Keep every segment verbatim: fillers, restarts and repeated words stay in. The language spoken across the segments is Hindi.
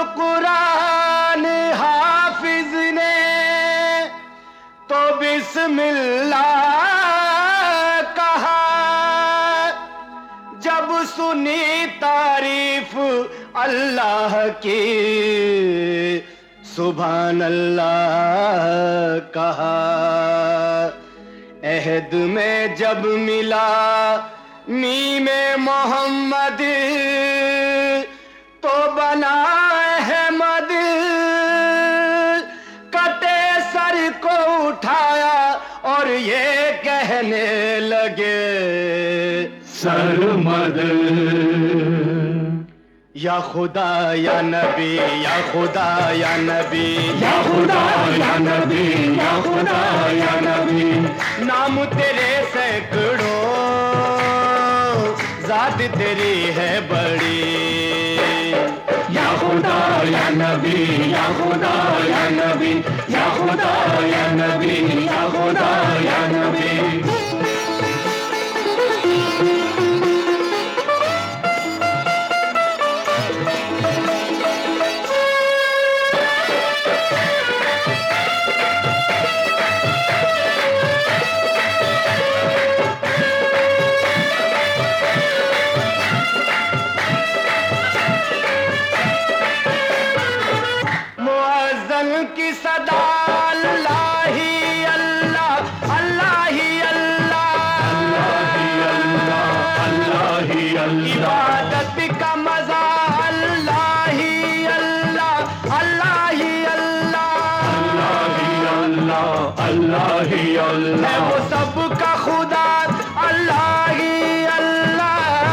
कुरान हाफिज ने तो बिस्मिल्लाह कहा, जब सुनी तारीफ अल्लाह की सुभान अल्लाह कहा। अहद में जब मिला मीमे मोहम्मद तो बना अहमद, कटे सर को उठाया और ये कहने लगे सरमद। या खुदा या नबी या खुदा या नबी या खुदा या नबी या खुदा या नबी। नाम तेरे सैकड़ों जात तेरी है बड़ी। या खुदा या नबी या खुदा या नबी या खुदा या नबी या खुदा या नबी। की सदा अल्लाह ही अल्लाह अल्लाह ही अल्लाह अल्लाह ही अल्लाह। इबादत का मजा अल्लाह ही अल्लाह अल्लाह ही अल्लाह अल्लाह ही अल्लाह। है वो सबका खुदा अल्लाह ही अल्लाह।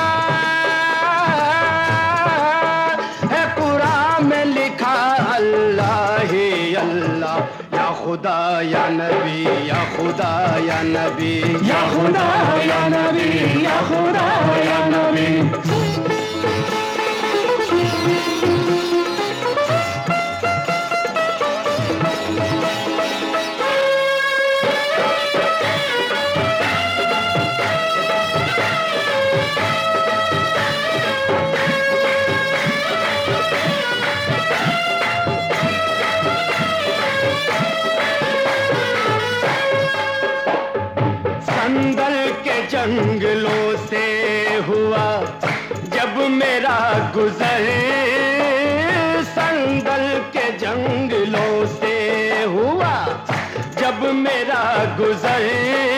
है कुरान में लिखा अल्लाह ही अल्लाह। या खुदा या नबी या खुदा या नबी या खुदा या नबी या खुदा या नबी। संदल के जंगलों से हुआ जब मेरा गुजर, संदल के जंगलों से हुआ जब मेरा गुजर,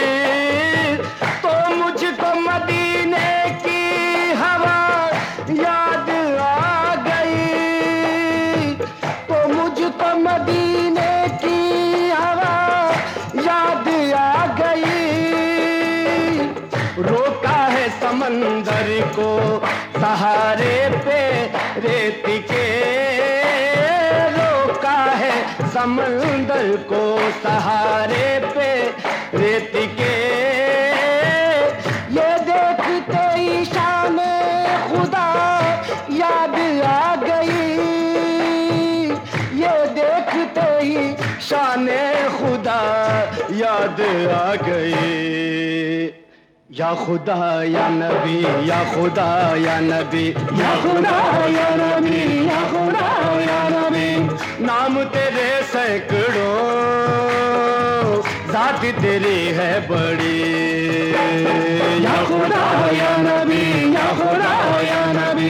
तो मुझको मदीने की हवा याद आ गई। तो मुझको मदीने की हवा याद आ गई। रोका है समंदर को सहारे पे रेत के, रोका है समंदर को सहारे पे रेत के। ये देखते ही शान खुदा याद आ गई। ये देखते ही शान खुदा याद आ गई। या खुदा या नबी या खुदा या नबी या खुदा या नबी या खुदा या नबी। नाम तेरे सैकड़ों जात तेरी है बड़ी। या खुदा या नबी या खुदा या नबी।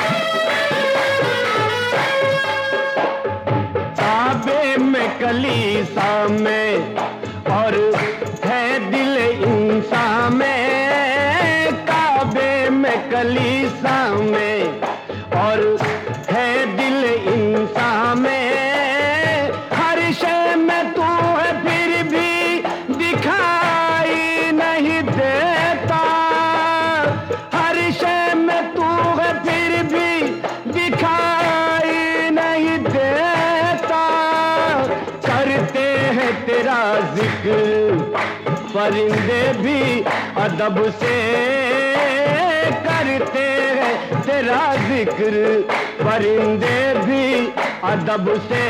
कली हैं तेरा जिक्र, परिंदे भी अदब से करते हैं तेरा जिक्र, परिंदे भी अदब से।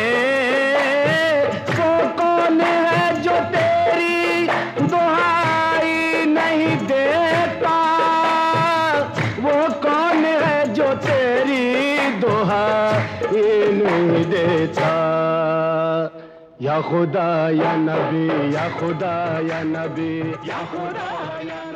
वो कौन है जो तेरी दुहाई नहीं देता, वो कौन है जो तेरी दुहाई नहीं देता। या खुदा या नबी, या खुदा या नबी, या खुदा या